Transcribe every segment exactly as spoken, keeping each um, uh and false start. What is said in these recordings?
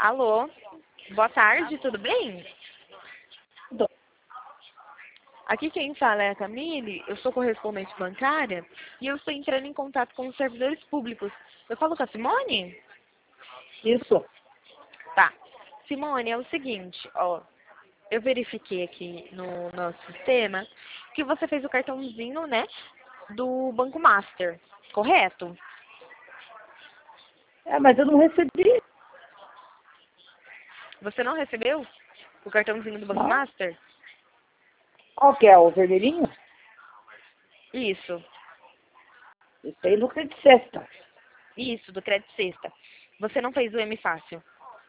Alô? Boa tarde, tudo bem? Aqui quem fala é a Camille, eu sou correspondente bancária e eu estou entrando em contato com os servidores públicos. Eu falo com a Simone? Isso. Tá. Simone, é o seguinte, ó. Eu verifiquei aqui no nosso sistema que você fez o cartãozinho, né, do Banco Master, correto? É, mas eu não recebi. Você não recebeu o cartãozinho do Banco Não. Master? Qual que é? O vermelhinho? Isso, Isso aí no Crédito Sexta. isso, do Crédito Sexta. Você não fez o M Fácil.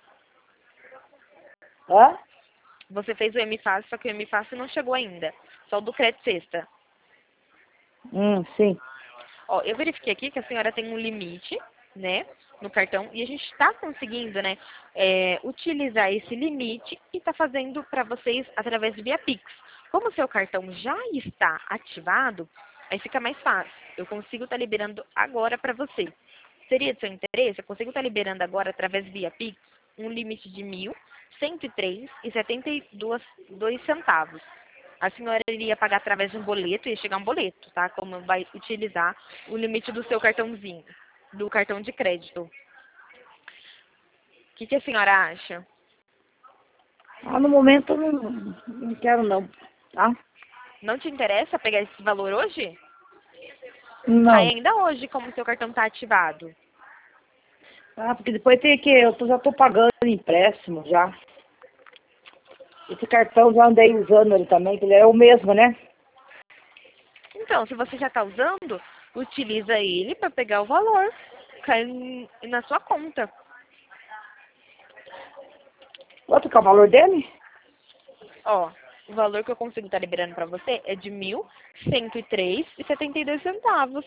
Hã? Você fez o M Fácil, só que o M Fácil não chegou ainda. Só o do Crédito Sexta. Hum, sim. Ó, eu verifiquei aqui que a senhora tem um limite, né, no cartão, e a gente está conseguindo, né, é, utilizar esse limite e está fazendo para vocês através de via Pix. Como o seu cartão já está ativado, aí fica mais fácil. Eu consigo estar liberando agora para você. Seria de seu interesse? Eu consigo estar liberando agora através de via Pix um limite de mil cento e três reais e setenta e dois centavos. A senhora iria pagar através de um boleto, ia chegar um boleto, tá? Como vai utilizar o limite do seu cartãozinho, do cartão de crédito. O que, que a senhora acha? Ah, no momento eu não, não quero não, tá? Não te interessa pegar esse valor hoje? Sai Não. ainda hoje, como o seu cartão está ativado. Ah, porque depois tem que, eu tô- já tô pagando empréstimo já. Esse cartão já andei usando ele também, que ele é o mesmo, né? Então, se você já está usando, utiliza ele para pegar o valor. Cai em- na sua conta. Quanto que é o valor dele? Ó, o valor que eu consigo estar liberando para você é de mil cento e três reais e setenta e dois centavos.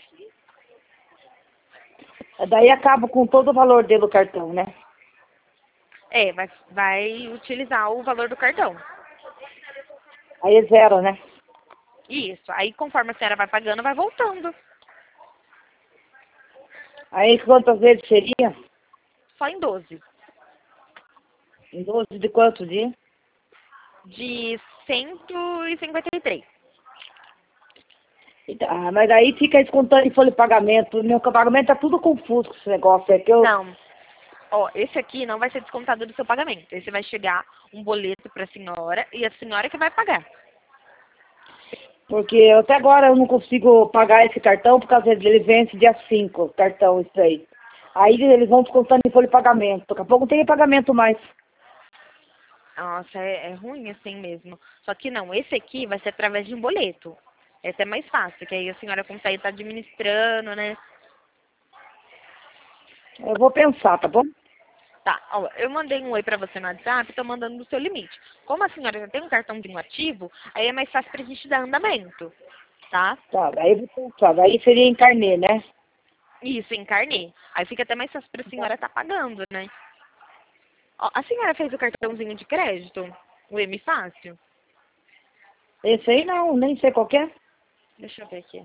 Daí acaba com todo o valor dele do cartão, né? É, vai, vai utilizar o valor do cartão. Aí é zero, né? Isso. Aí, conforme a senhora vai pagando, vai voltando. Aí quantas vezes seria? Só em doze. Em doze de quantos dias? De cento e cinquenta e três. Ah, mas aí fica descontando em folha de pagamento. Meu pagamento tá tudo confuso com esse negócio. É que eu, Não. Ó, esse aqui não vai ser descontado do seu pagamento. Esse vai chegar um boleto para a senhora e a senhora que vai pagar. porque até agora eu não consigo pagar esse cartão por causa dele vence dia cinco, cartão isso aí. Aí eles vão descontando em folha de pagamento. Daqui a pouco não tem pagamento mais. Nossa, é, é ruim assim mesmo. Só que não, esse aqui vai ser através de um boleto. Esse é mais fácil, que aí a senhora consegue estar administrando, né? Eu vou pensar, tá bom? Tá, ó, eu mandei um oi pra você no WhatsApp, tô mandando no seu limite. Como a senhora já tem um cartãozinho ativo, aí é mais fácil pra gente dar andamento, tá? Tá, daí eu vou pensar. Daí seria em carnê, né? Isso, encarnei. Aí fica até mais fácil pra senhora tá pagando, né? Ó, a senhora fez o cartãozinho de crédito? O M Fácil? Esse aí não, nem sei qual que é. Deixa eu ver aqui.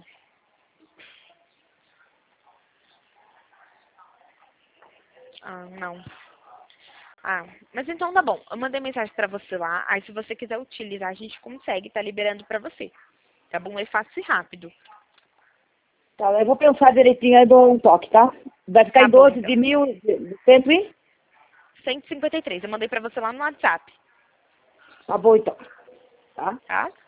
Ah, não. Ah, mas então tá bom. Eu mandei mensagem pra você lá. Aí se você quiser utilizar, a gente consegue, tá liberando pra você. Tá bom? É fácil e rápido. Tá, eu vou pensar direitinho aí dou um toque, tá? Vai ficar Tá em bom, doze então. de mil, de cento e? cento e cinquenta e três. Eu mandei pra você lá no WhatsApp. Tá bom então. Tá? Tá?